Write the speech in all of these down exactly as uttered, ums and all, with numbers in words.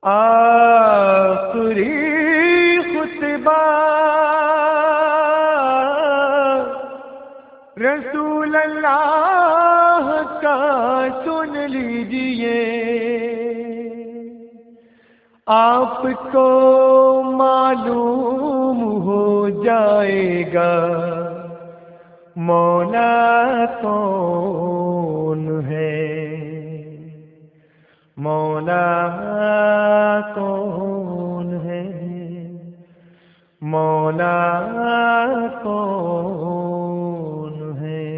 آخری خطبہ رسول اللہ کا سن لیجئے، آپ کو معلوم ہو جائے گا مولا کون ہے، مولا کون ہے، مولا کون ہے۔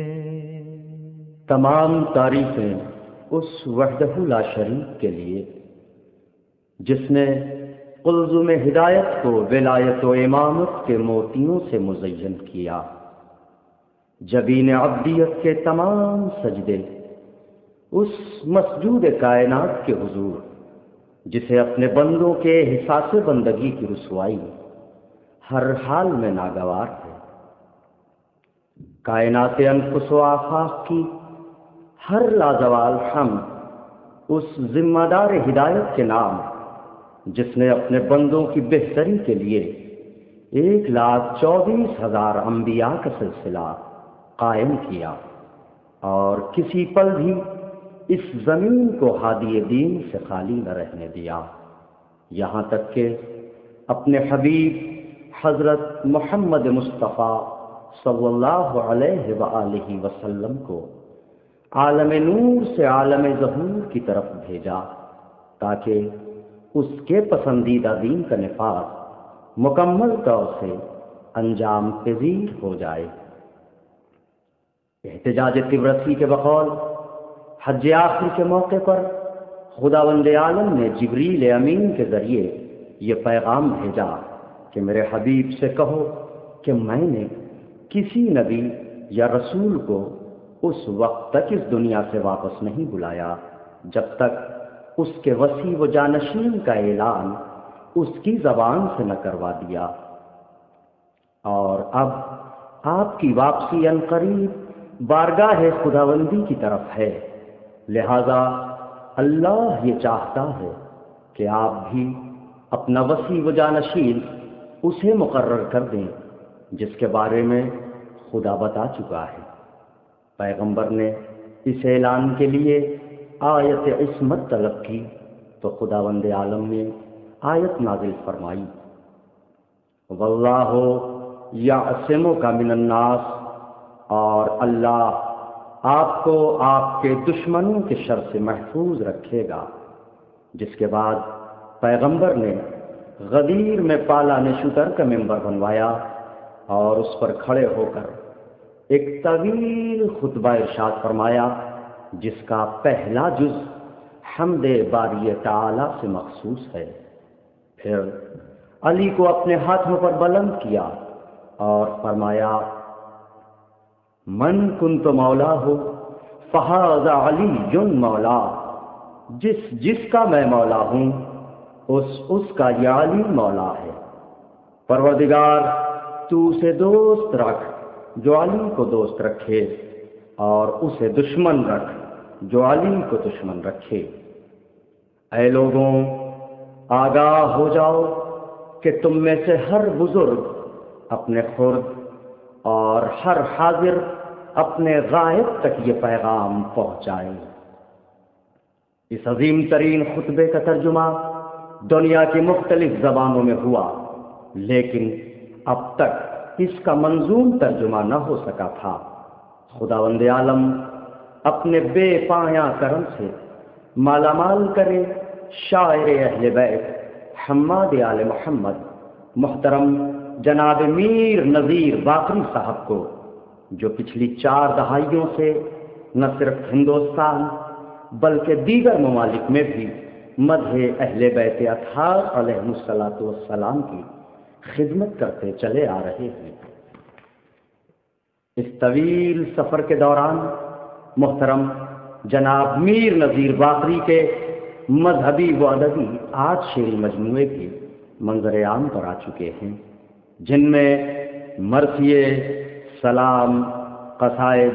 تمام تعریفیں اس وحدہ لا شریک کے لیے جس نے قلزم ہدایت کو ولایت و امامت کے موتیوں سے مزین کیا۔ جبین عبدیت کے تمام سجدے اس مسجود کائنات کے حضور جسے اپنے بندوں کے احساس بندگی کی رسوائی ہر حال میں ناگوار ہے۔ کائنات انفس و آفاق کی ہر لازوال حمد اس ذمہ دار ہدایت کے نام جس نے اپنے بندوں کی بہتری کے لیے ایک لاکھ چوبیس ہزار انبیاء کا سلسلہ قائم کیا اور کسی پل بھی اس زمین کو ہادی دین سے خالی نہ رہنے دیا، یہاں تک کہ اپنے حبیب حضرت محمد مصطفیٰ صلی اللہ علیہ وآلہ وسلم کو عالم نور سے عالم ظہور کی طرف بھیجا تاکہ اس کے پسندیدہ دین کا نفاذ مکمل طور سے انجام پذیر ہو جائے۔ احتجاج طبرسی کے بقول حج آخر کے موقع پر خداوند عالم نے جبریل امین کے ذریعے یہ پیغام بھیجا کہ میرے حبیب سے کہو کہ میں نے کسی نبی یا رسول کو اس وقت تک اس دنیا سے واپس نہیں بلایا جب تک اس کے وسیع و جانشین کا اعلان اس کی زبان سے نہ کروا دیا، اور اب آپ کی واپسی عنقریب بارگاہ خداوندی کی طرف ہے، لہذا اللہ یہ چاہتا ہے کہ آپ بھی اپنا وسیع و جانشین اسے مقرر کر دیں جس کے بارے میں خدا بتا چکا ہے۔ پیغمبر نے اس اعلان کے لیے آیت عصمت طلب کی تو خداوند عالم نے آیت نازل فرمائی، واللہ یعصمک من الناس، اور اللہ آپ کو آپ کے دشمنوں کے شر سے محفوظ رکھے گا۔ جس کے بعد پیغمبر نے غدیر میں پالان شتر کا ممبر بنوایا اور اس پر کھڑے ہو کر ایک طویل خطبہ ارشاد فرمایا جس کا پہلا جز حمد باری تعالی سے مخصوص ہے۔ پھر علی کو اپنے ہاتھوں پر بلند کیا اور فرمایا، من کنت مولا ہو فہذا علی مولا، جس جس کا میں مولا ہوں اس اس کا یہ علی مولا ہے۔ پروردگار تو اسے دوست رکھ جو علی کو دوست رکھے، اور اسے دشمن رکھ جو علی کو دشمن رکھے۔ اے لوگوں، آگاہ ہو جاؤ کہ تم میں سے ہر بزرگ اپنے خرد اور ہر حاضر اپنے غائب تک یہ پیغام پہنچائے۔ اس عظیم ترین خطبے کا ترجمہ دنیا کی مختلف زبانوں میں ہوا، لیکن اب تک اس کا منظوم ترجمہ نہ ہو سکا تھا۔ خداوند عالم اپنے بے پایاں کرم سے مالا مال کرے شاعر اہل بیت حماد آل محمد محترم جناب میر نذیر باقری صاحب کو، جو پچھلی چار دہائیوں سے نہ صرف ہندوستان بلکہ دیگر ممالک میں بھی مدح اہل بیت اطہار علیہ الصلوۃ والسلام کی خدمت کرتے چلے آ رہے ہیں۔ اس طویل سفر کے دوران محترم جناب میر نذیر باقری کے مذہبی و ادبی آٹھ شعری مجموعے بھی منظر عام پر آ چکے ہیں، جن میں مرثیے، سلام، قصائد،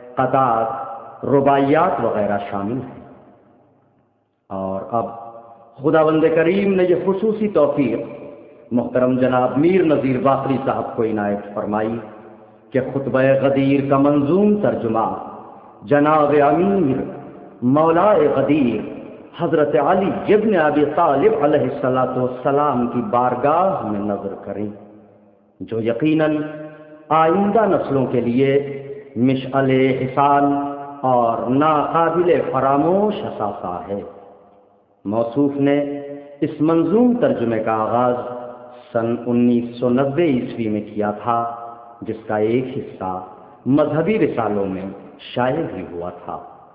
قطعات، رباعیات وغیرہ شامل ہیں۔ اور اب خداوند کریم نے یہ خصوصی توفیق محترم جناب میر نذیر باقری صاحب کو عنایت فرمائی کہ خطبہ غدیر کا منظوم ترجمہ جناب امیر مولا غدیر حضرت علی ابن ابی طالب علیہ الصلوۃ والسلام کی بارگاہ میں نظر کریں، جو یقیناً آئندہ نسلوں کے لیے مشعل حسان اور ناقابل فراموش اثاثہ ہے۔ موصوف نے اس منظوم ترجمے کا آغاز سن انیس سو نبے عیسوی میں کیا تھا، جس کا ایک حصہ مذہبی رسالوں میں شائع بھی ہوا تھا۔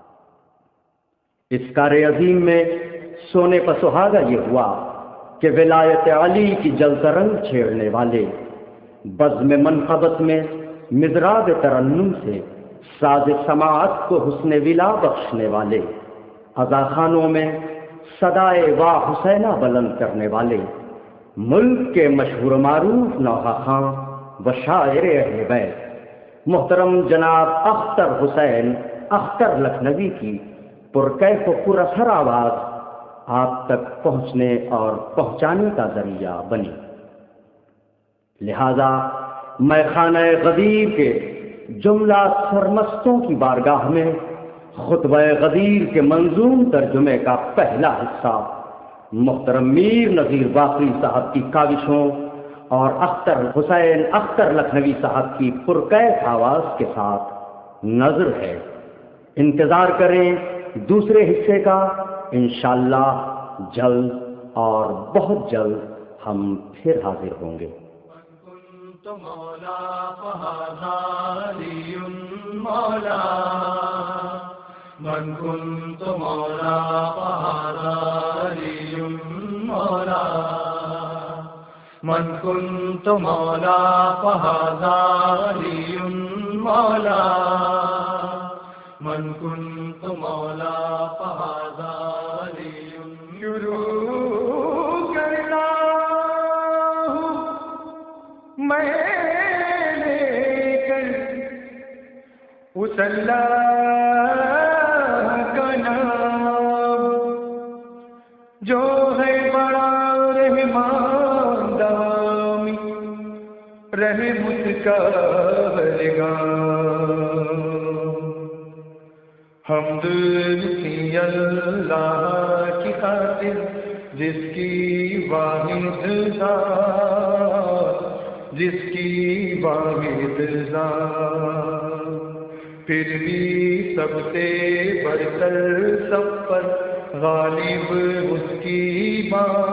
اس کار عظیم میں سونے پر سہاگا یہ ہوا کہ ولایت علی کی جلد رنگ چھیڑنے والے، بزم منقبت میں مضراب ترنم سے ساز سماعت کو حسن ولا بخشنے والے، اذاخانوں میں صدائے واہ حسینہ بلند کرنے والے، ملک کے مشہور معروف نوحہ خاں و شاعر اہل بیت محترم جناب اختر حسین اختر لکھنوی کی پرکیف و پر اثر آواز آپ تک پہنچنے اور پہنچانے کا ذریعہ بنی۔ لہذا میں خانہ غدیر کے جملہ سرمستوں کی بارگاہ میں خطبہ غدیر کے منظوم ترجمے کا پہلا حصہ محترم میر نذیر باقری صاحب کی کاوشوں اور اختر حسین اختر لکھنوی صاحب کی پرکیف آواز کے ساتھ نظر ہے۔ انتظار کریں دوسرے حصے کا، انشاءاللہ جلد اور بہت جلد ہم پھر حاضر ہوں گے۔ مولا فہذا علی مولا، من کنت مولا فہذا علی مولا، من کنت مولا فہذا علی مولا، من کنت مولا فہذا علی۔ شروع کرنا میں لے کر اس اللہ کا نام جو ہے بڑا رحمان دامی، رحمت کا لگام۔ حمد اسی اللہ کی خاطر جس کی واحد ذات، جس کی واحد ذات، پھر بھی سب سے برتر سب پر غالب اس کی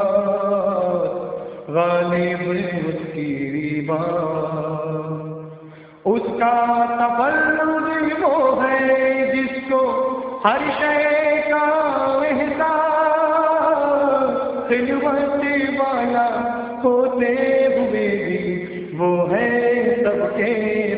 بات، غالب اس کی بات۔ اس کا تفرد وہ ہے جس کو ہر شے کا احساس، خلوت والا ہوتے ہوئے بھی وہ ہے سب کے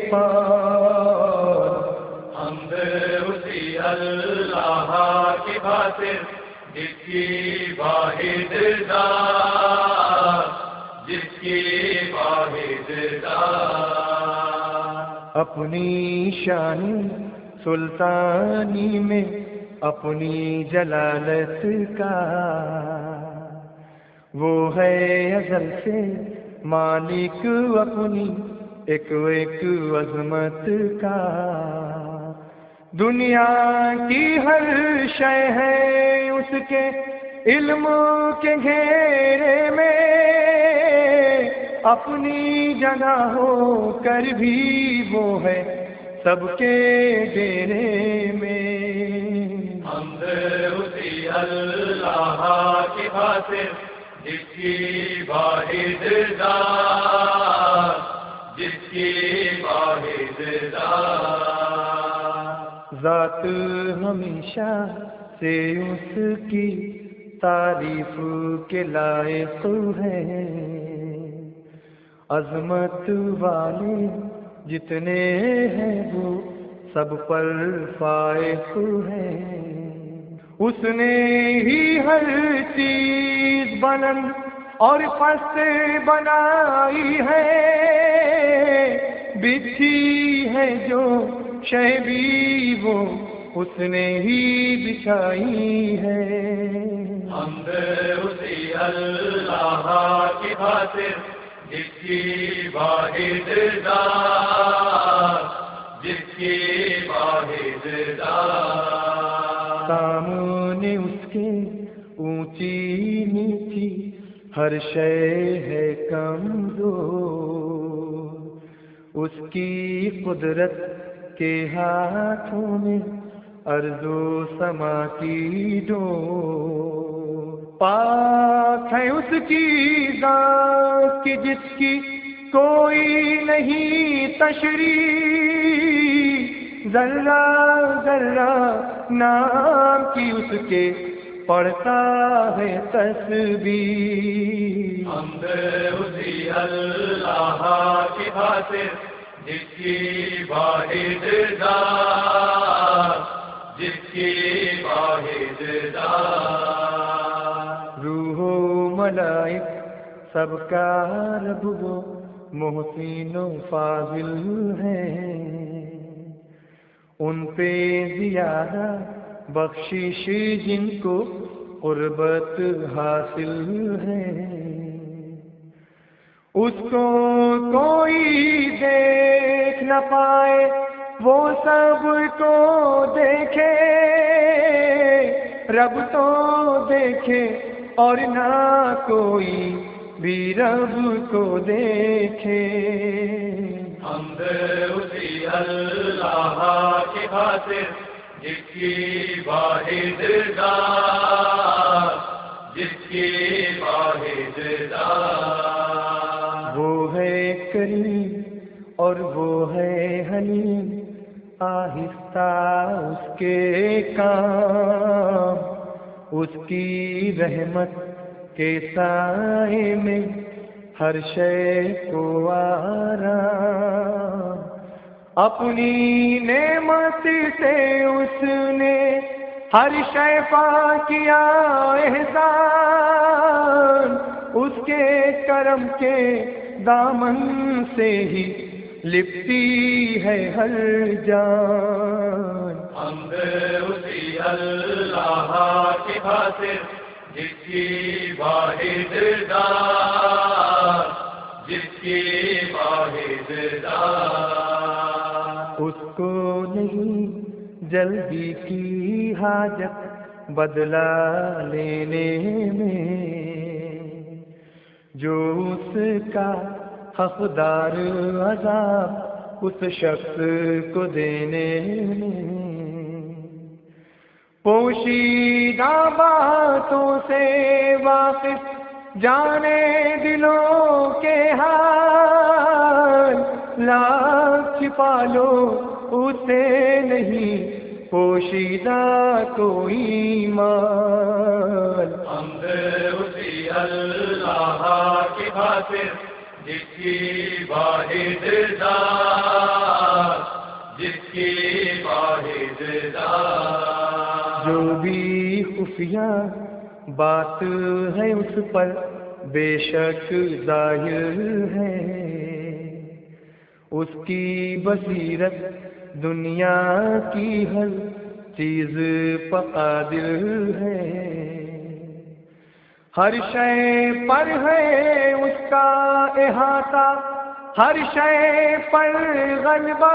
پاس۔ حمد اسی اللہ کی خاطر جس کی واحد ذات، جس کی واحد ذات۔ اپنی شان سلطانی میں اپنی جلالت کا وہ ہے ازل سے مالک اپنی ایک ایک عظمت کا۔ دنیا کی ہر شے ہے اس کے علم کے گھیرے میں، اپنی جگہ ہو کر بھی وہ ہے سب کے ڈیرے میں۔ حمد اسی اللہ کی خاطر جس کی واحد ذات، جس کی واحد ذات۔ ذات ہمیشہ سے اس کی تعریف کے لائق ہے، عظمت والے جتنے ہیں وہ سب پر فائق ہے۔ اس نے ہی ہر چیز بلند اور پست بنائی ہے، بچھی ہے جو شے بھی وہ اس نے ہی بچھائی ہے۔ حمد اسی اللہ کی خاطر جس کی واحد ذات، جس کی واحد ذات، سامنے اس کے اونچی نیچی ہر شے ہے کمزور، اس کی قدرت کے ہاتھوں میں ارض و سما کی ڈور، پاک ہے اس کی ذات کی جس کی کوئی نہیں تشریح، ذرہ ذرہ نام کی اس کے پڑھتا ہے تسبیح، حمد اسی اللہ کی خاطر جس کی واحد ذات، جس کی واحد ذات، روح و ملائک سب کا رب وہ محسن و فاضل ہے، ان پہ زیادہ بخشش جن کو قربت حاصل ہے، اس کو کوئی دیکھ نہ پائے وہ سب کو دیکھے، رب تو دیکھے اور نہ کوئی بھی رب کو دیکھے، حمد اسی اللہ کی خاطر جس کی واحد ذات، جس کی واحد ذات، وہ ہے کریم اور وہ ہے حلیم، آہستہ اس کے کام، اس کی رحمت کے سائے میں ہر شے کو آرام، اپنی نعمت سے اس نے ہر شے پا کیا احسان، اس کے کرم کے دامن سے ہی لپٹی ہے ہر جان، حمد اسی اللہ کی خاطر جس کی واحد ذات، جس کی واحد ذات، اس کو نہیں جلدی کی حاجت بدلہ لینے میں، جو اس کا حقدار عذاب اس شخص کو دینے میں، پوشیدہ باتوں سے واقف جانے دلوں کے حال، لاکھ چھپا لو اسے نہیں پوشیدہ کوئی مال، حمد اسی اللہ کی خاطر جس کی واحد ذات، جس کی واحد ذات، جو بھی خفیہ بات ہے اس پر بے شک ظاہر ہے، اس کی بصیرت دنیا کی ہر چیز پر قادر ہے، ہر شے پر ہے اس کا احاطہ، ہر شے پر غلبہ،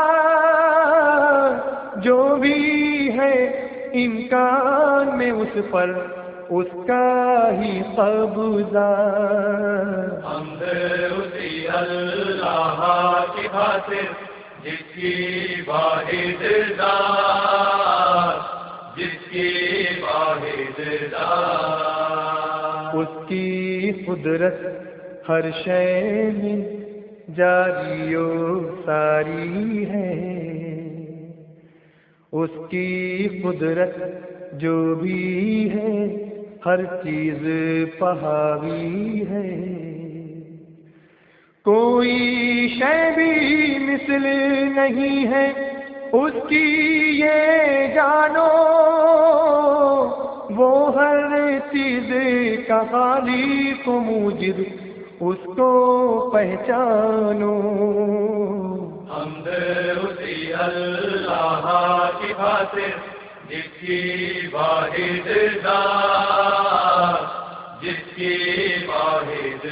جو بھی ہے امکان میں اس پر اس کا ہی قبضہ، حمد اسی اللہ کی خاطر جس کی واحد ذات، جس کی واحد ذات، اس کی قدرت ہر شے میں جاری و ساری ہے، اس کی قدرت جو بھی ہے ہر چیز پہاوی ہے، کوئی شے بھی مثل نہیں ہے اس کی یہ جانو، وہ ہر چیز کا خالق و موجد اس کو پہچانو، حمد اسی اللہ کی خاطر جس کی واحد ذات، جس کی واحد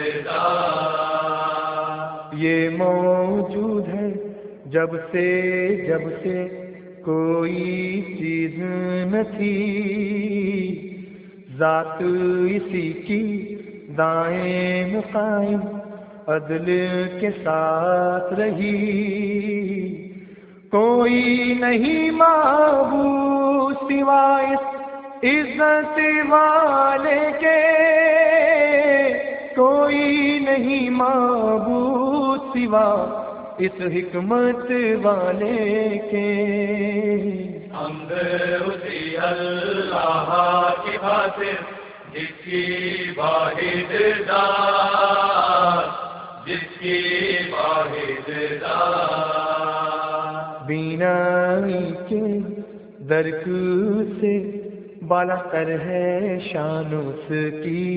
ذات، یہ موجود ہے جب سے جب سے کوئی چیز نہ تھی، ذات اسی کی دائیں قائم عدل کے ساتھ رہی، کوئی نہیں معبود سوائے عزت والے کے، کوئی نہیں معبود سوا اس حکمت والے کے، حمد اسی اللہ کی خاطر جس کی واحد ذات، جس کی واحد ذات، بینائی کے درک سے بالا تر ہے شان اس کی،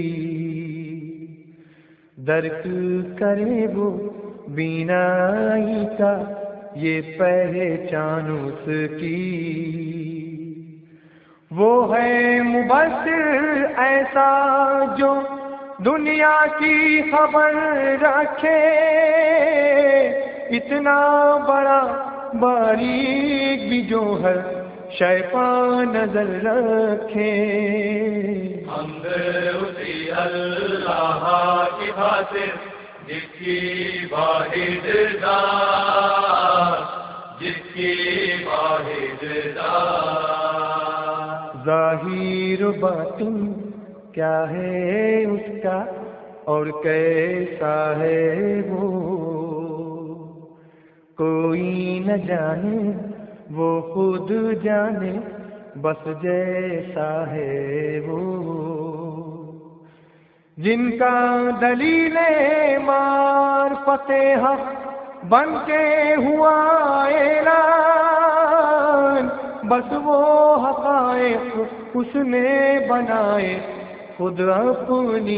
درک کرے وہ بینائی کا یہ پہچان اس کی، وہ ہے مبصر ایسا جو دنیا کی خبر رکھے، اتنا بڑا باریک بھی جو ہے شیطان نظر رکھے، حمد اسی اللہ کی خاطر جس کی واحد ذات، جس کی واحد ذات، ظاہر و باطن کیا ہے اس کا اور کیسا ہے وہ، کوئی نہ جانے وہ خود جانے بس جیسا ہے وہ، جن کا دلیل معرفت حق بن کے ہوا اعلان، بس وہ حقائق اس نے بنائے خود اپنی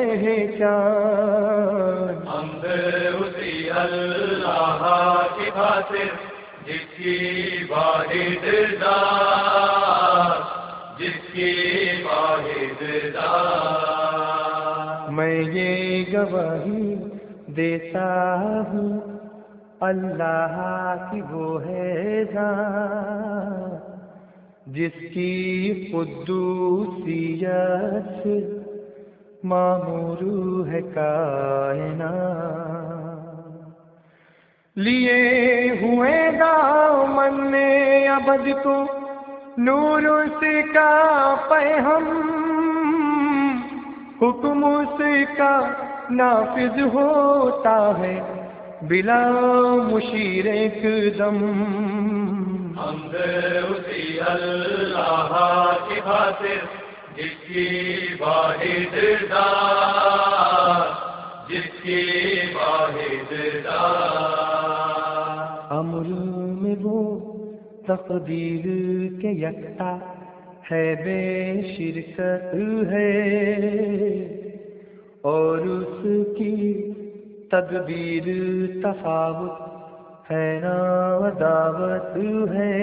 پہچان، حمد اسی اللہ کی خاطر جس کی واحد ذات، جس کی واحد ذات، میں یہ گواہی دیتا ہوں اللہ کی وہ ہے ذات، جس کی قدوسیت سے معمور ہے کائنات، لیے ہوئے دامن ابد کو نور اس کا پیغام، حکم اس کا نافذ ہوتا ہے بلا مشیر ایک دم، حمد اسی اللہ کی خاطر جس کی واحد ذات، جس کی واحد ذات، امر میں وہ تقدیر کے یکتا ہے بے شرکت ہے، اور اس کی تدبیر تفاوت ہے نا دعوت ہے،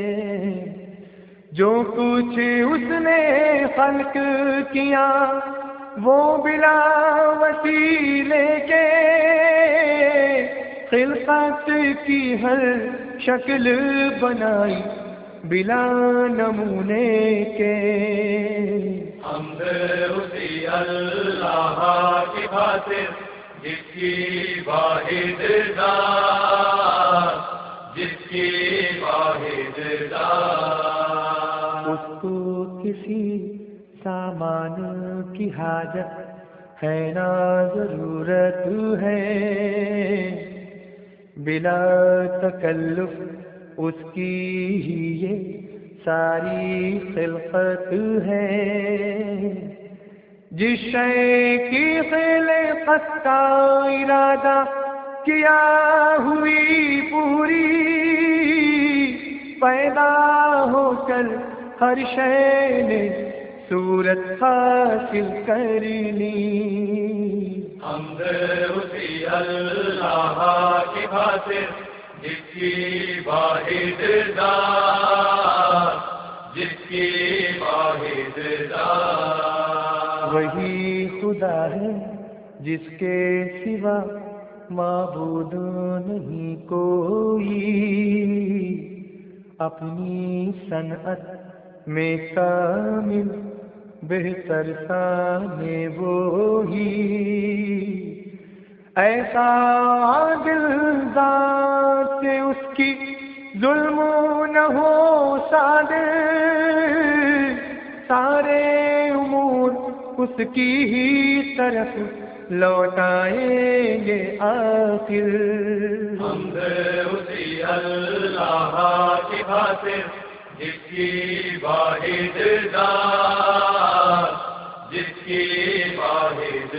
جو کچھ اس نے خلق کیا وہ بلا وسیلے کے، خلقت کی ہر شکل بنائی بلا نمونے کے، حمد اسی اللہ کی خاطر جس کی واحد ذات، جس کی واحد ذات، اس کو کسی سامان کی حاجت ہے نا ضرورت ہے، بلا تکلف اس کی ہی یہ ساری خلقت ہے، جس شے کی خلقت کا ارادہ کیا ہوئی پوری، پیدا ہو کر ہر شے نے صورت حاصل کرنی، حمد اسی اللہ کی خاطر جس کی واحد ذات، جس کی واحد ذات، وہی خدا ہے جس کے سوا معبود نہیں کوئی، اپنی صنعت میں کامل بہتر سانے وہی، ایسا عادل ذات کہ اس کی ظلم نہ ہو صادر، سارے امور اس کی ہی طرف لوٹائیں گے آخر۔ حمد اسی اللہ کی خاطر جس کی واحد ذات، جس کی واحد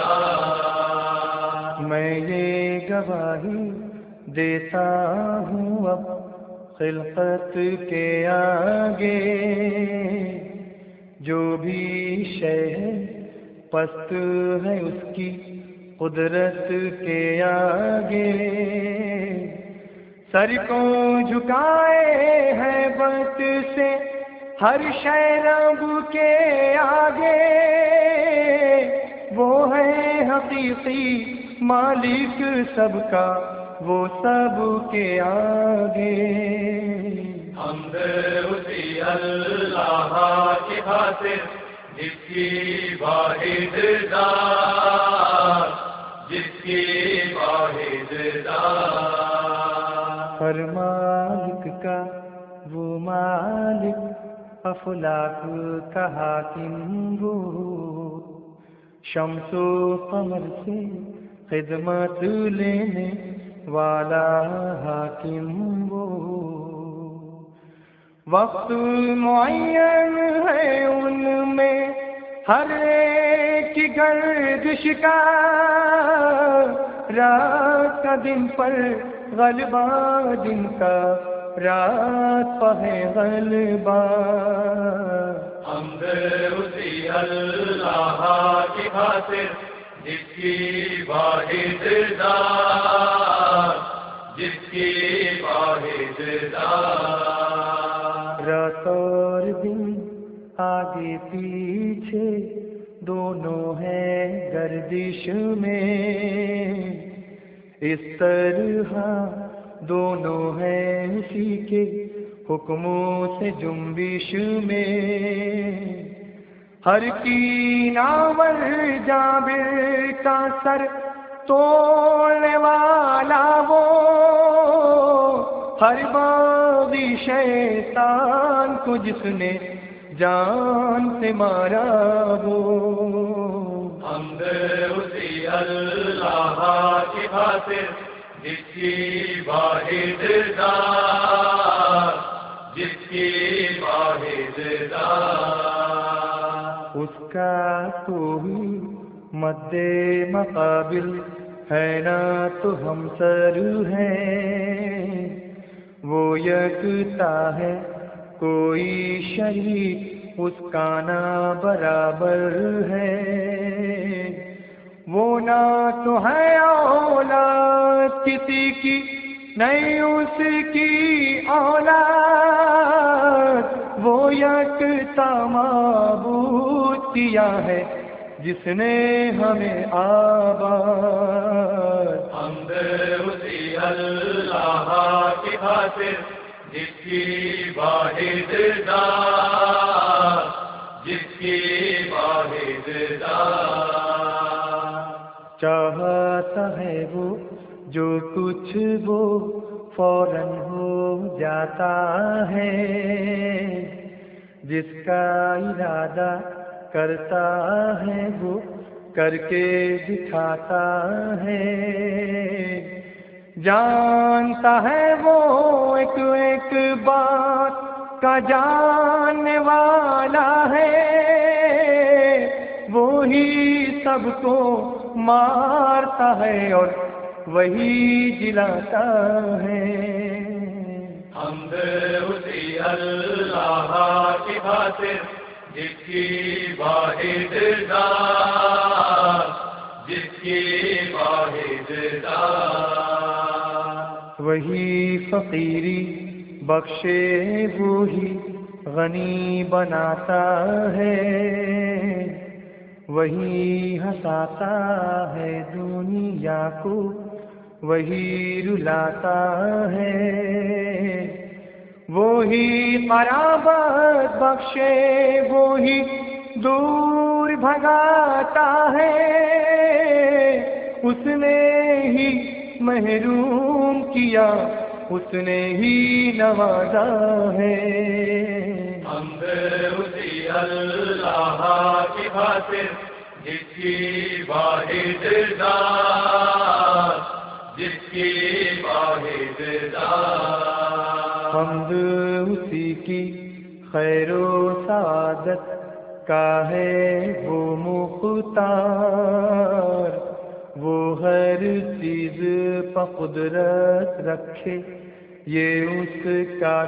ذات، میں یہ گواہی دیتا ہوں اب خلقت کے آگے، جو بھی شے ہے پست ہے اس کی قدرت کے آگے، سر کو جھکائے ہے بت سے ہر شے رب کے آگے، وہ ہے حقیقی مالک سب کا، وہ سب کے آگے۔ حمد اسی اللہ کی خاطر جس کی واحد ذات، جس کی واحد ذات، ہر مالک کا وہ مالک، افلاک کا حاکم وہ، شمس و قمر سے خدمت لینے والا حاکم وہ، وقت معین ہے ان میں ہر ایک کی گردش کا، رات کا دن پر غلبہ، دن کا رات پر ہے غلبہ۔ حمد اسی اللہ کی خاطر جس کی واحد ذات، جس کی واحد ذات، رات اور دن آگے پیچھے دونوں ہیں گردش میں، اس طرح دونوں ہیں اسی کے حکموں سے جنبش میں، ہر کی ناور جابر کا سر توڑنے والا وہ، ہر باغی شیطان کو جس نے جان سے مارا وہ۔ حمد اسی اللہ کی خاطر جس کی واحد ذات، جس کی واحد ذات، اس کا کوئی مد مقابل ہے نہ تو ہم سر ہے، وہ یکتا ہے کوئی شریک اس کا نہ برابر ہے، وہ نہ تو ہے اولاد کسی کی نہیں اس کی اولاد، وہ یکتا معبود کیا ہے جس نے ہمیں آباد۔ حمد اسی اللہ کی خاطر جس کی واحد ذات، جس کی واحد ذات، چاہتا ہے وہ جو کچھ وہ فوراً ہو جاتا ہے، جس کا ارادہ کرتا ہے وہ کر کے دکھاتا ہے، جانتا ہے وہ ایک ایک بات کا جاننے والا ہے، وہی سب کو مارتا ہے اور وہی جلاتا ہے۔ حمد اسی اللہ کی خاطر جس کی واحد ذات، جس کی واحد ذات، وہی فقیری بخشے وہی غنی بناتا ہے، وہی ہنساتا ہے دنیا کو، وہی رلاتا ہے، وہی قرابت بخشے، وہی دور بھگاتا ہے، اس نے ہی محروم کیا، اس نے ہی نوازا ہے۔ حمد اسی اللہ کی خاطر جس کی واحد ذات، جس کی واحد ذات، حمد اسی کی خیر و سعادت کا ہے وہ مختار، وہ ہر چیز پہ قدرت رکھے یہ اس کا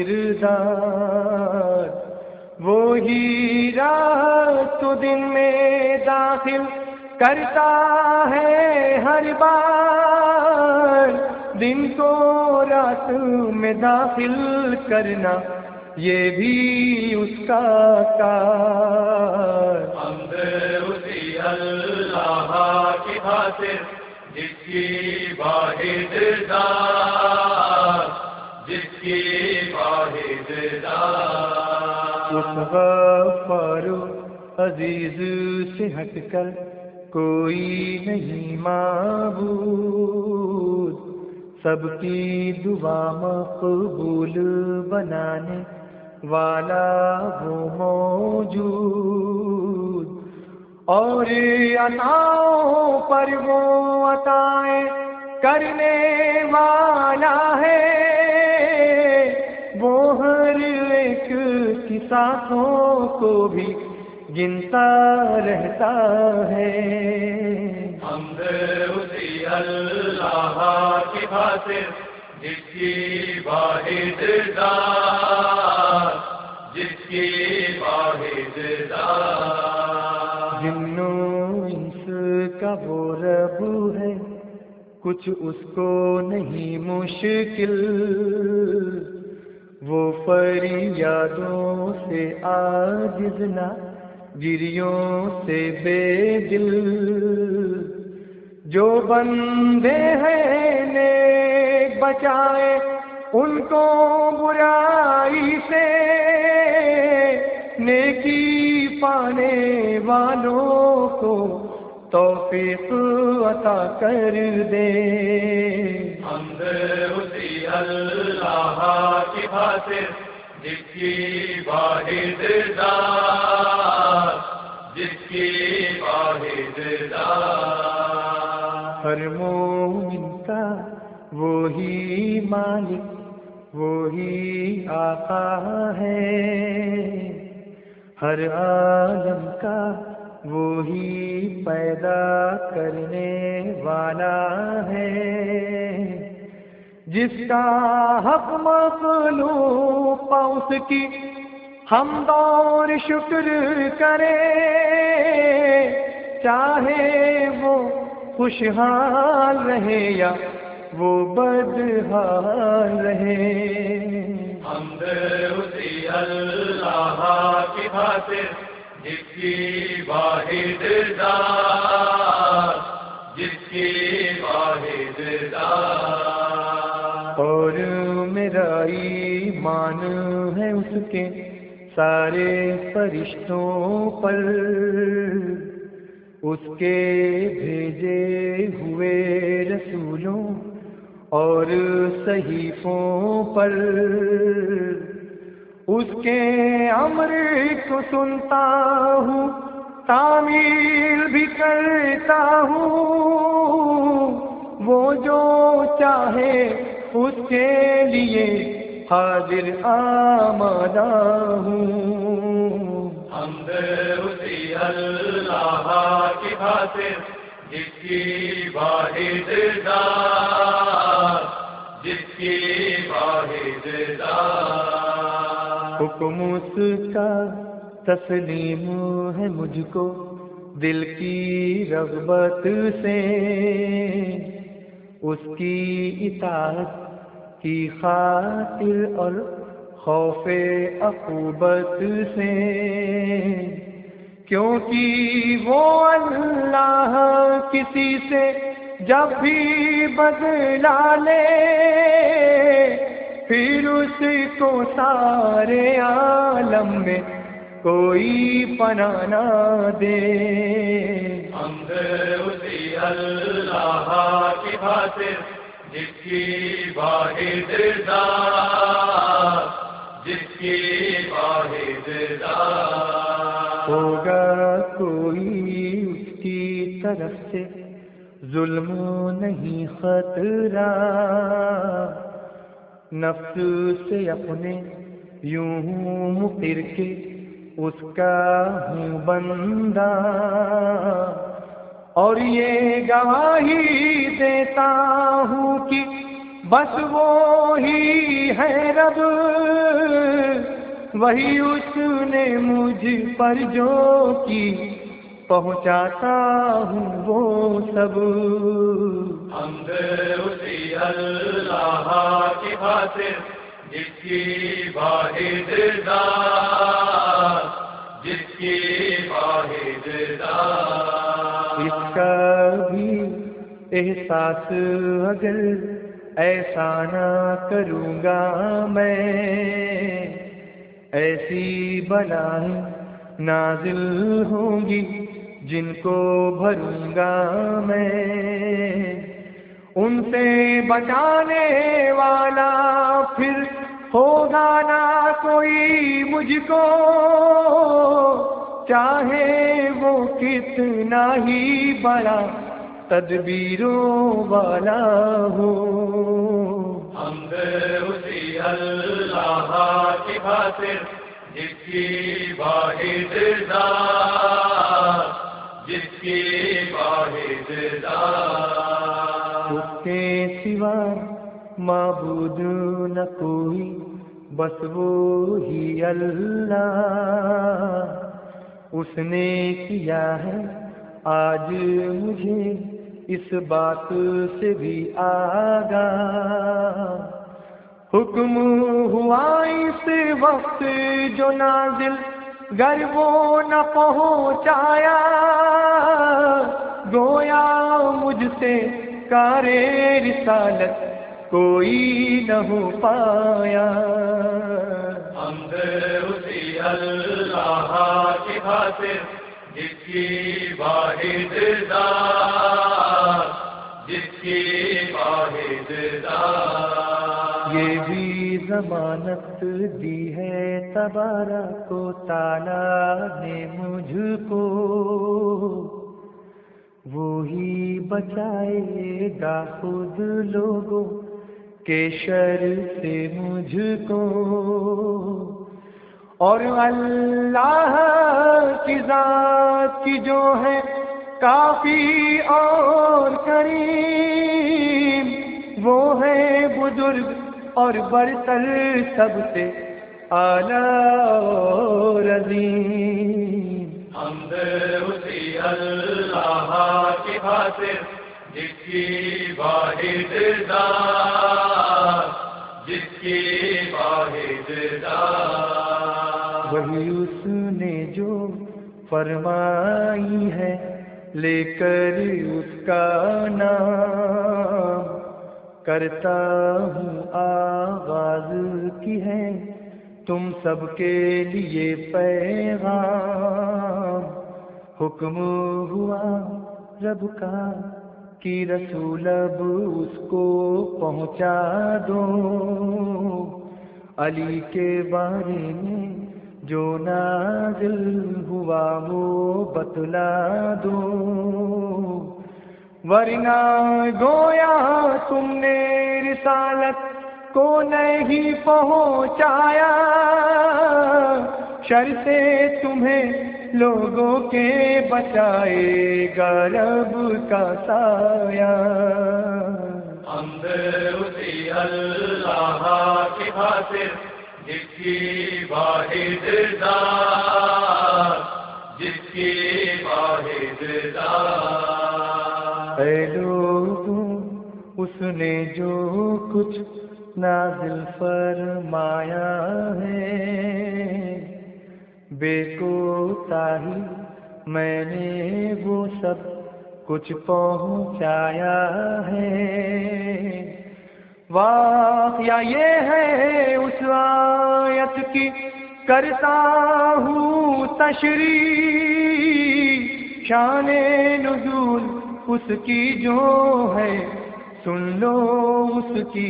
کردار، وہی رات و دن میں داخل کرتا ہے ہر بار، دن کو رات میں داخل کرنا یہ بھی اس کا کار۔ حمد اسی اللہ کی خاطر جس کی واحد ذات، جس کی واحد ذات، اس غفار و عزیز سے ہٹ کر کوئی نہیں معبود، سب کی دعا مقبول بنانے والا وہ موجود، اور عطاؤں پر وہ عطائیں کرنے والا ہے، وہ ہر ایک کی سانسوں کو بھی گنتا رہتا ہے۔ حمد اسی اللہ کی خاطر جس کی واحد ذات، جس کی واحد ذات، جن و انس کا وہ رب ہے کچھ اس کو نہیں مشکل، وہ فریادوں سے عاجز نہ گریوں سے بے دل، جو بندے ہیں نیک بچائے ان کو برائی سے، نیکی پانے والوں کو توفیق عطا کر دے۔ حمد اسی اللہ کی خاطر جس کی واحد ذات، جس کی واحد ذات، ہر مومن کا وہی مالک وہی آقا ہے، ہر عالم کا وہی پیدا کرنے والا ہے، جس کا حق مخلوق اس کی حمد اور شکر کرے، چاہے وہ خوشحال رہے یا وہ بدحال رہے۔ حمد اسی اللہ کی خاطر جس کی واحد ذات، جس کی واحد ذات، اور میرا ایمان ہے اس کے سارے فرشتوں پر، اس کے بھیجے ہوئے رسولوں اور صحیفوں پر، اس کے امر کو سنتا ہوں تعمیل بھی کرتا ہوں، وہ جو چاہے اس کے لیے حاضر آمادہ ہوں۔ حمد اسی اللہ کی خاطر جس کی واحد ذات، جس کی واحد ذات، حکم اس کا تسلیم ہے مجھ کو دل کی رغبت سے، اس کی اطاعت کی خاطر اور خوف عقوبت سے، کیونکہ وہ اللہ کسی سے جب بھی بدلا لے پھر اس کو سارے عالم میں کوئی پناہ نہ دے۔ حمد اسی اللہ کی خاطر جس کی واحد ذات، جس کی واحد ذات۔ ہوگا کوئی اس کی طرف سے ظلم نہیں خطرہ، نفس سے اپنے یوں مقر کے اس کا ہوں بندہ، اور یہ گواہی دیتا ہوں کہ بس وہی ہے رب، وہی اس نے مجھ پر جو کی پہنچاتا ہوں وہ سب۔ حمد اسی اللہ کی خاطر جس کی واحد ذات، جس کی واحد ذات۔ اس کا بھی احساس اگر ایسا نہ کروں گا میں، ایسی بلائیں نازل ہوں گی جن کو بھروں گا میں، ان سے بچانے والا پھر ہوگا نہ کوئی مجھ کو، چاہے وہ کتنا ہی بڑا تدبیروں والا ہو۔ حمد اسی اللہ کی خاطر جس کی واحد ذات، جس کی واحد ذات۔ اس کے سوا معبود نہ کوئی بس وہی اللہ، اس نے کیا ہے آج مجھے اس بات سے بھی آگاہ، حکم ہوا اس وقت جو نازل گر وہ نہ پہنچایا، گویا مجھ سے کارے رسالت کوئی نہ ہو پایا۔ حمد اسی اللہ کی خاطر جس کی واحد ذات، جس کی واحد ذات۔ یہ بھی ضمانت دی ہے تبارک و تعالیٰ نے مجھ کو، وہی بچائے گا خود لوگوں کے شر سے مجھ کو، اور اللہ کی ذات کی جو ہے کافی اور کریم، وہ ہے بزرگ اور برتر سب سے اعلیٰ اور عظیم۔ حمد اسی اللہ کی خاطر جس کی واحد ذات، جس کی واحد ذات۔ وہی اس نے جو فرمائی ہے لے کر اس کا نام، کرتا ہوں آغاز کی ہے تم سب کے لیے پیغام، حکم ہوا رب کا کہ رسول اب اس کو پہنچا دو، علی کے بارے میں جو نازل ہوا وہ بتلا دو، ورنہ گویا تم نے رسالت کو نہیں پہنچایا، شر سے تمہیں لوگوں کے بچائے گا رب کا سایہ۔ حمد اسی اللہ کی خاطر جس کی واحد ذات، جس کی واحد ذات۔ اے لوگوں اس نے جو کچھ نازل فرمایا ہے، بے کوتاہی میں نے وہ سب کچھ پہنچایا ہے۔ واقعہ یہ ہے اس آیت کی کرتا ہوں تشریح، شان نزول اس کی جو ہے سن لو اس کی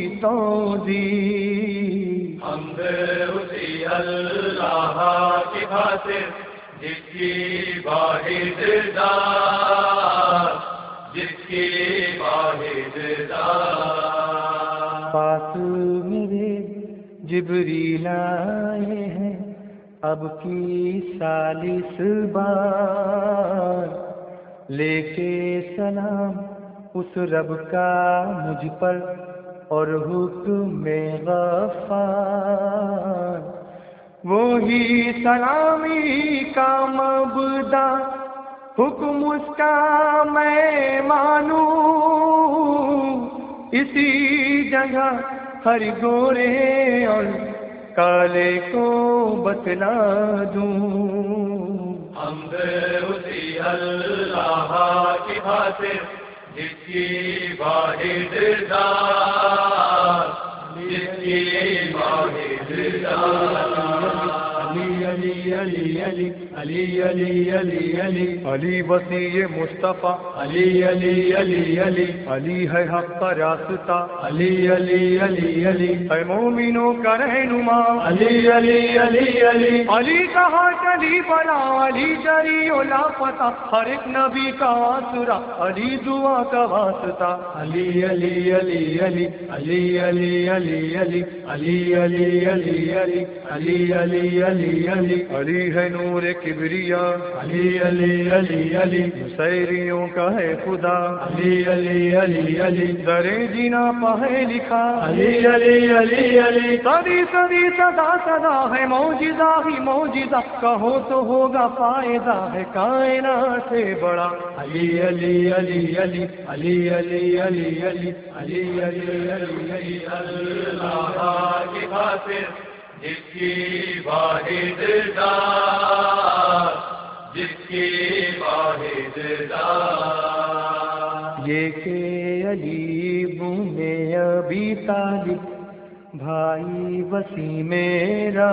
توضیح۔ حمد اسی اللہ کی خاطر جس کی واحد ذات، جس کی واحد ذات۔ پاس میرے جبریل آئے ہیں اب کی ثالث بار، لے کے سلام اس رب کا مجھ پر اور حکم غفار، وہی سلامی کا مبدا حکم اس کا میں مانوں، اسی جگہ ہر گورے اور کالے کو بتلا دوں۔ حمد اسی اللہ کی خاطر جس کی واحد ذات، جس کی واحد ذات۔ علی علی علی علی علی علی علی علی علی وسیع مصطفیٰ، علی علی علی علی علی ہے حق کا راستہ، علی علی علی علی اے مومنوں کا رہنما، علی علی علی علی علی کہا چلی بلا، علی جری اولا پتہ، ہر ایک نبی کا آسرا، علی دعا کا واسطہ۔ علی علی علی علی علی علی علی علی علی علی علی علی علی علی علی علی علی ہے نور کبریا، علی علی علی علی سیریوں کا ہے خدا، علی علی علی علی درے جینا پہ لکھا، علی علی علی علی صدی صدی صدا صدا ہے معجزہ ہی معجزہ، کہو تو ہوگا فائدہ ہے کائنات سے بڑا۔ علی علی علی علی علی علی علی علی علی علی علی علی اللہ کی خاطر جس کی واحد ذات، جس کی واحد ذات۔ یہ کہ علی بن ابی طالب بھائی وسیع میرا،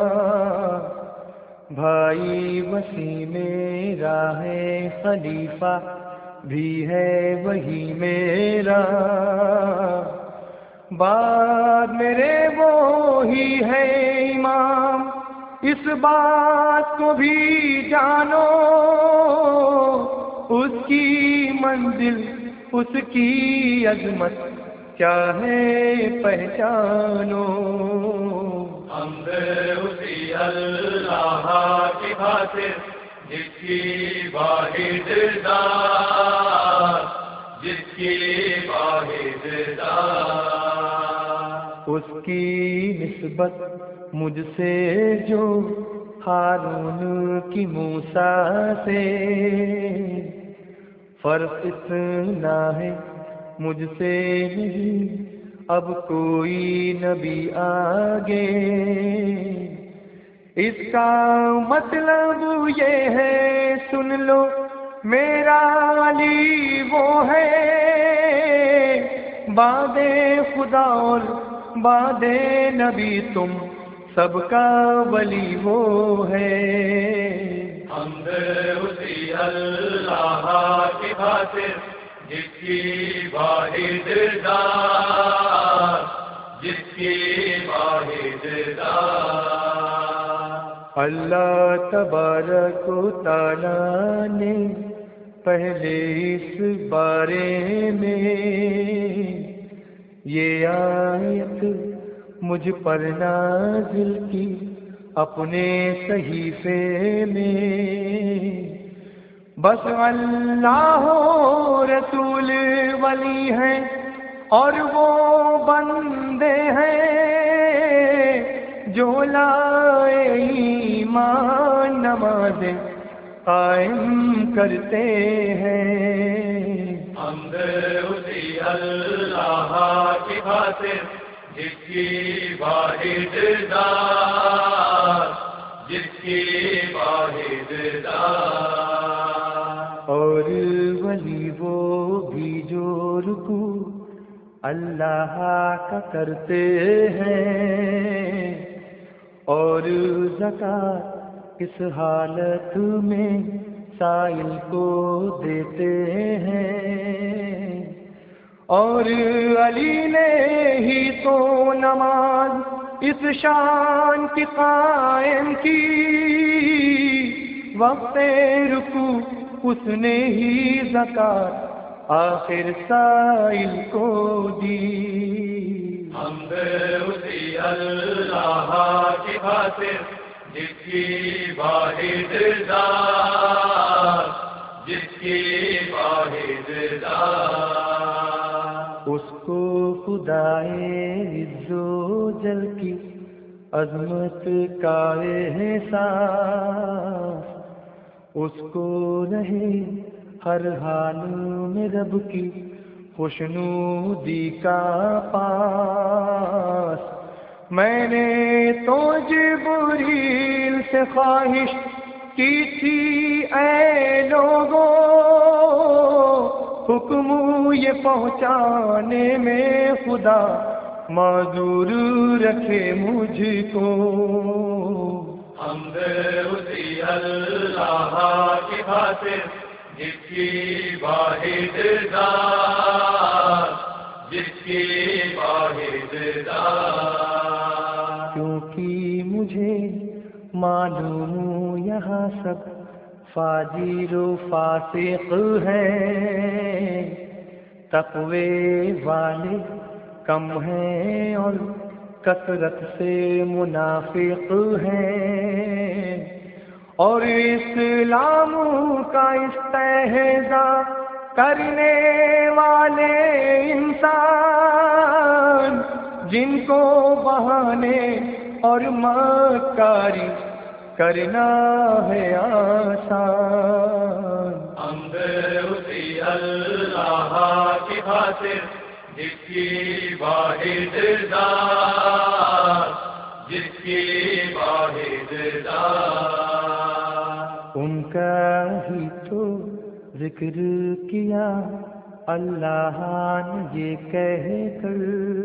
بھائی وسیع میرا ہے، خلیفہ بھی ہے وہی میرا، بعد میرے وہی ہے امام، اس بات کو بھی جانو، اس کی منزل اس کی عظمت کیا ہے پہچانو۔ حمد اسی اللہ کی خاطر جس کی واحد ذات، جس کی واحد ذات۔ اس کی نسبت مجھ سے جو ہارون کی موسیٰ سے، فرق اتنا ہے مجھ سے نہیں اب کوئی نبی آگے، اس کا مطلب یہ ہے سن لو میرا علی وہ ہے، بعد خدا اور بعد نبی تم سب کا ولی وہ ہے۔ حمد اسی اللہ کی خاطر جس کی واحد ذات، جس کی واحد ذات۔ اللہ تبارک و تعالیٰ نے پہلے اس بارے میں یہ آیت مجھ پر نازل کی اپنے صحیفے میں، بس اللہ رسول ولی ہیں اور وہ بندے ہیں جو لائے ایمان نمازیں قائم کرتے ہیں۔ حمد اسی اللہ کی خاطر جس کی واحد ذات، جس کی واحد ذات۔ اور ولی وہ بھی جو رکوع اللہ کا کرتے ہیں اور زکات اس حالت میں سائل کو دیتے ہیں، اور علی نے ہی تو نماز اس شان کی قائم کی، وقت رکوع اس نے ہی زکات آخر سائل کو دی۔ حمد اسی اللہ کی خاطر جس کی واحد ذات، جس کی واحد ذات۔ اس کو خدائے عز و جل کی عظمت کا احساس، اس کو رہے ہر حال میں رب کی خوشنودی کا پاس۔ میں نے تو جبریل سے خواہش کی تھی اے لوگوں، حکم یہ پہنچانے میں خدا معذور رکھے مجھ کو۔ حمد اسی اللہ کی خاطر جس کی واحد ذات، جس کی واحد ذات۔ کیونکہ مجھے معلوم یہاں سب فاجر و فاسق ہیں، تقوی والے کم ہیں اور کثرت سے منافق ہیں، اور اسلام کا استہزاء کرنے والے انسان، جن کو بہانے اور مکاری کرنا ہے آسان۔ حمد اسی اللہ کی خاطر جس کی واحد ذات، جس کی واحد ذات۔ ان کا ہی تو ذکر کیا اللہ نے یہ کہہ کر،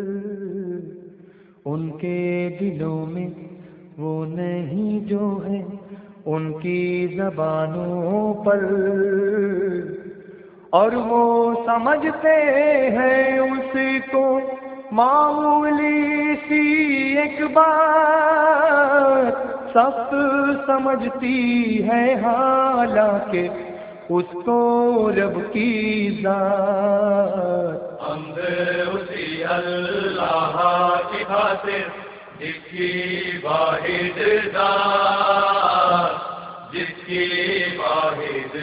ان کے دلوں میں وہ نہیں جو ہے ان کی زبانوں پر، اور وہ سمجھتے ہیں اس کو معمولی سی ایک بات، سخت سمجھتی ہے حالانکہ اس کو رب کی ذات۔ حمد اسی اللہ کی خاطر جس کی واحد ذات، جس کی واحد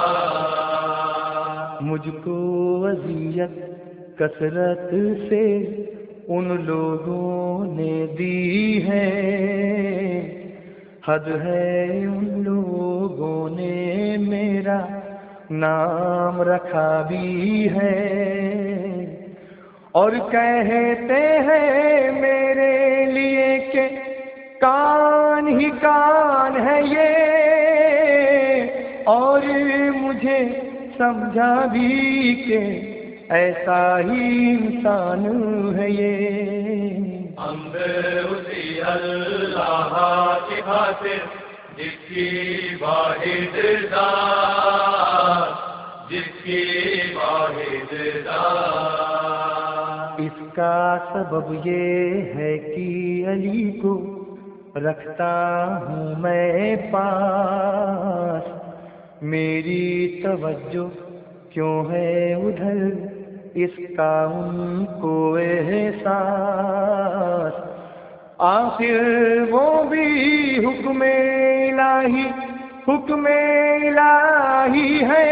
ذات۔ مجھ کو اذیت کثرت سے ان لوگوں نے دی ہے، حد ہے ان لوگوں نے میرا نام رکھا بھی ہے، اور کہتے ہیں میرے لیے کہ کان ہی کان ہے یہ، اور مجھے سمجھا بھی کہ ایسا ہی انسان ہے یہ۔ حمد اسی اللہ کی خاطر جس کی واحد ذات، جس کی واحد ذات۔ اس کا سبب یہ ہے کہ علی کو رکھتا ہوں میں پاس، میری توجہ کیوں ہے ادھر اس کا ان کو احساس، آخر وہ بھی حکم الہی حکم الہی ہے،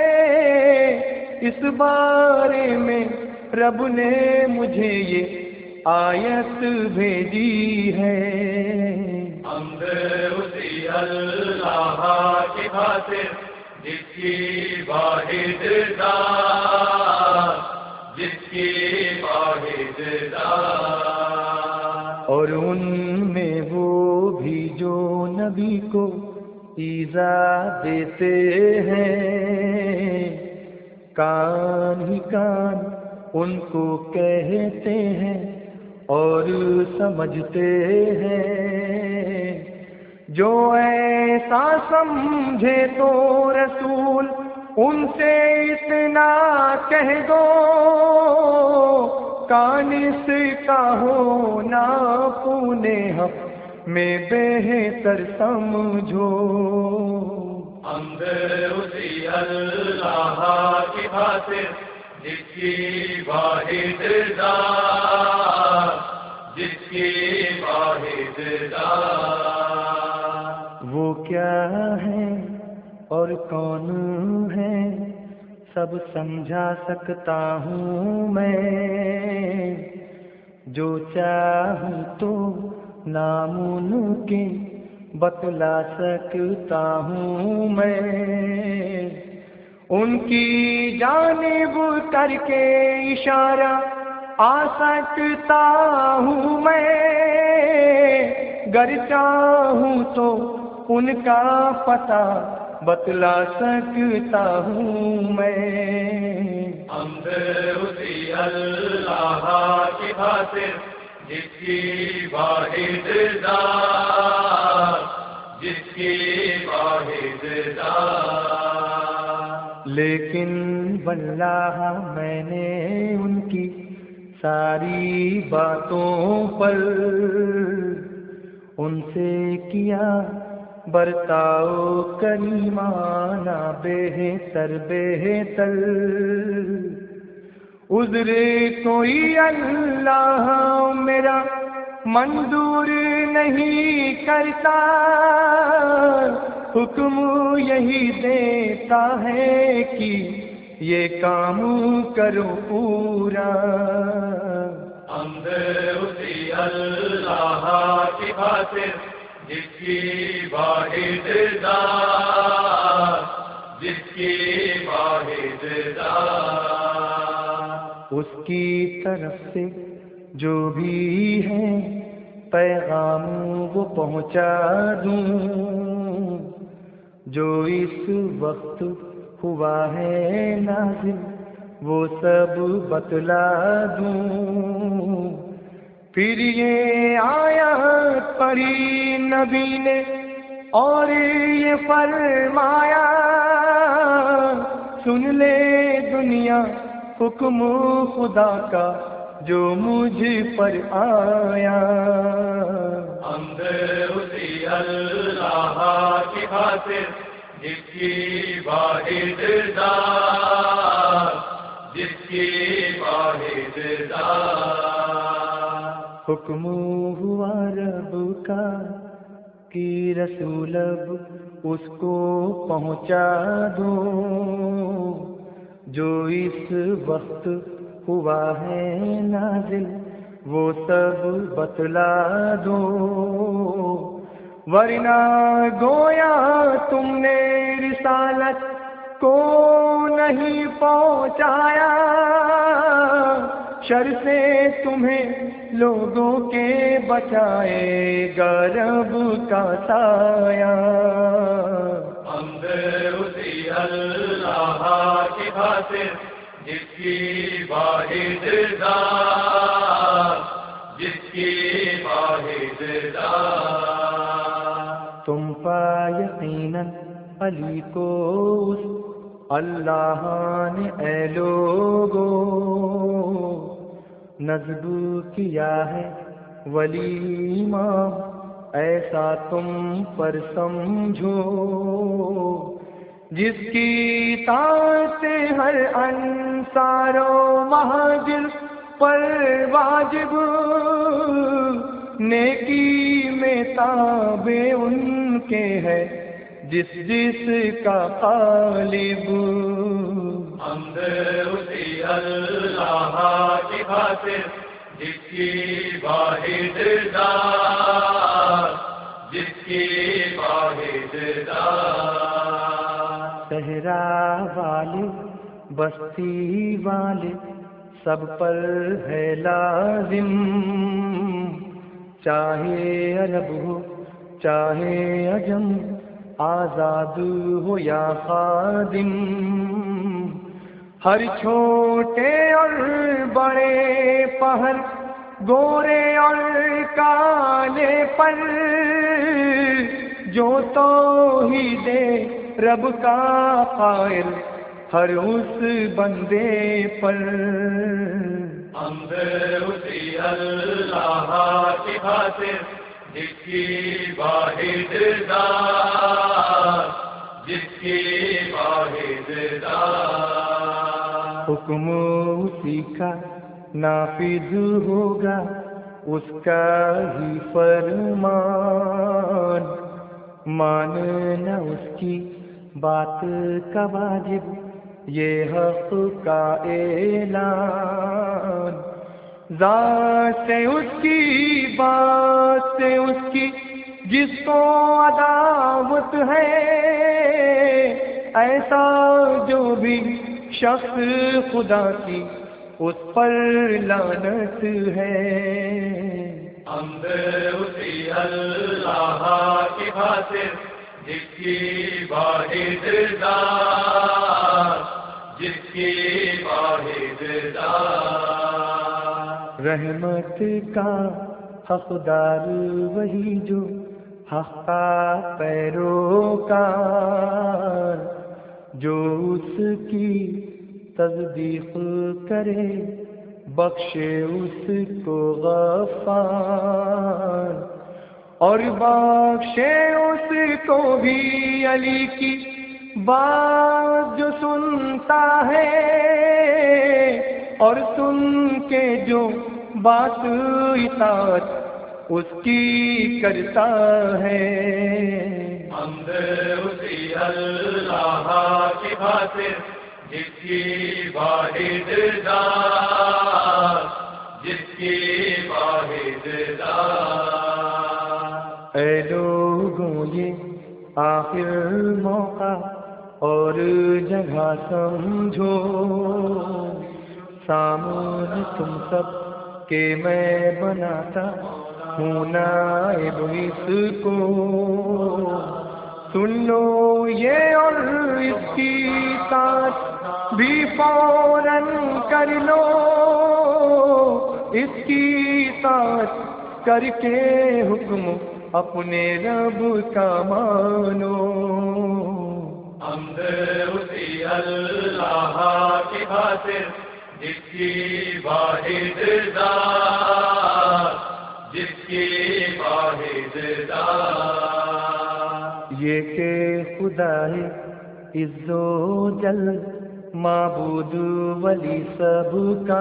اس بارے میں رب نے مجھے یہ آیت بھیجی ہے۔ حمد اسی اللہ کی خاطر جس کی واحد ذات، جس کی واحد ذات۔ کو ایذا دیتے ہیں، کان ہی کان ان کو کہتے ہیں اور سمجھتے ہیں۔ جو ایسا سمجھے تو رسول ان سے اتنا کہہ دو، کان اس کا ہونا پونے حق میں بہتر سمجھو۔ حمد اسی اللہ کی خاطر جس کی واحد ذات، جس کی واحد ذات۔ وہ کیا ہے اور کون ہے سب سمجھا سکتا ہوں میں، جو چاہوں تو ناممکن بتلا سکتا ہوں میں، ان کی جانب کر کے اشارہ آ سکتا ہوں میں، گر چاہوں تو ان کا پتہ بتلا سکتا ہوں میں۔ حمد اسی اللہ کی خاطر جس کی واحد ذات، جس کی واحد ذات۔ لیکن واللہ میں نے ان کی ساری باتوں پر ان سے کیا برتاؤ کریمانہ بہتر بہتر، عذر کوئی اللہ میرا منظور نہیں کرتا، حکم یہی دیتا ہے کہ یہ کام کرو پورا۔ حمد اسی اللہ کی خاطر جس کی واحد ذات، جس کی واحد ذات۔ اس کی طرف سے جو بھی ہے پیغام وہ پہنچا دوں، جو اس وقت ہوا ہے نازل وہ سب بتلا دوں۔ پھر یہ آیات پڑھی نبی نے اور یہ فرمایا، سن لے دنیا حکم خدا کا جو مجھ پر آیا۔ حمد اسی اللہ کی خاطر جس کی واحد ذات، جس کی واحد ذات۔ حکم ہوا رب کا کہ رسول اب اس کو پہنچا دو، جو اس وقت ہوا ہے نازل وہ سب بتلا دو، ورنہ گویا تم نے رسالت کو نہیں پہنچایا، شر سے تمہیں لوگوں کے بچائے گا رب کا سایہ۔ حمد اسی اللہ کی خاطر جس کی واحد ذات، جس کی واحد ذات۔ تم پا یقیناً علی کو اس اللہ نے اے لوگو نصب کیا ہے ولی امام، ایسا تم پر سمجھو، جس کی طاعت ہر انصار و مہاجر پر واجب، نیکی میں تابع ان کے ہے جس جس کا غالب۔ حمد اسی اللہ کی خاطر جس کی واحد ذات، جس کی واحد ذات۔ صحرا والے بستی والے سب پر ہے لازم، چاہے عرب ہو چاہے عجم آزاد ہو یا خادم، ہر چھوٹے اور بڑے پہر، گورے اور کالے پر، جو توحید رب کا قائل ہر اس بندے پر۔ حمد اسی اللہ کی خاطر جس کی واحد ذات، جس کی واحد ذات، حکم اسی کا نافذ ہوگا اس کا ہی فرمان، ماننا اس کی بات کا واجب یہ حق کا اعلان، ذات سے اس کی بات سے اس کی جس کو عداوت ہے، ایسا جو بھی شخص خدا کی اس پر لعنت ہے۔ حمد اسی اللہ کی خاطر جس کی واحد ذات، جس کی واحد ذات، رحمت کا حقدار وہی جو حق کا پیروکار، جو اس کی تصدیق کرے بخشے اس کو غفار، اور بخشے اس کو بھی علی کی بات جو سنتا ہے، اور سن کے جو بات اطاعت اس کی کرتا ہے۔ حمد اسی اللہ کی خاطر جس کی واحد ذات، جس کی واحد ذات، اے لوگوں یہ آخر موقع اور جگہ سمجھو، سامنے تم سب کے میں بناتا ہوں نائب اس کو، سن لو یہ اور اس کی ساتھ بھی فوراً کر لو، اس کی ساتھ کر کے حکم اپنے رب کا مانو۔ حمد اسی اللہ کی خاطر جس کی واحد ذات، جس کی واحد ذات، یہ کہ خدا ہے عز و جل معبود ولی سب کا،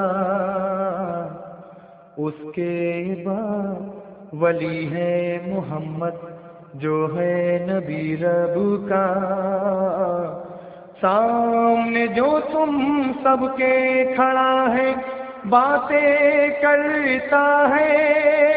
اس کے بعد ولی ہے محمد جو ہے نبی رب کا، سامنے جو تم سب کے کھڑا ہے باتیں کرتا ہے،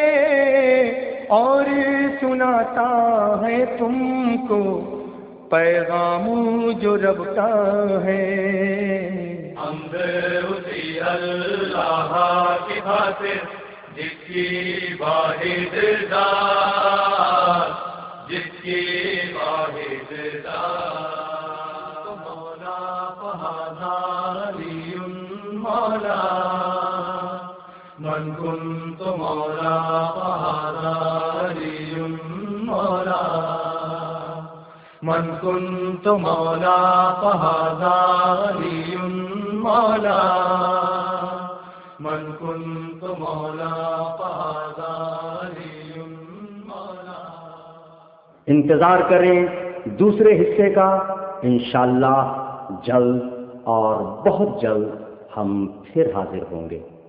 اور سناتا ہے تم کو پیغام جو رب کا ہے۔ حمد اسی اللہ کی خاطر جس کی واحد ذات، جس کی واحد ذات، مولا فہذاری مولا، من کنت مولا فہذاری مولا، من کنت مولا فہذاری مولا، من کنت مولا فہذاری مولا۔ انتظار کریں دوسرے حصے کا، انشاءاللہ جلد اور بہت جلد ہم پھر حاضر ہوں گے۔